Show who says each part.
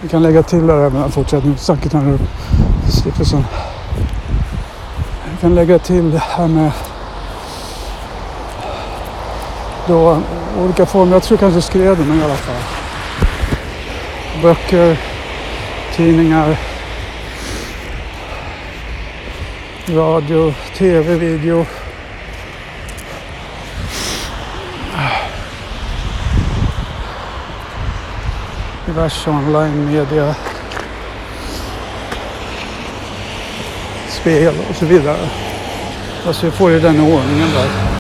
Speaker 1: Vi kan lägga till det här med fortsättningssnacket här nu. Stiftelsen. Vi kan lägga till det här med då olika former. Jag tror kanske skrev det, men i alla fall. Böcker, tidningar, radio, tv, video. Diverse online media, spel och så vidare. Alltså vi får ju den ordningen där.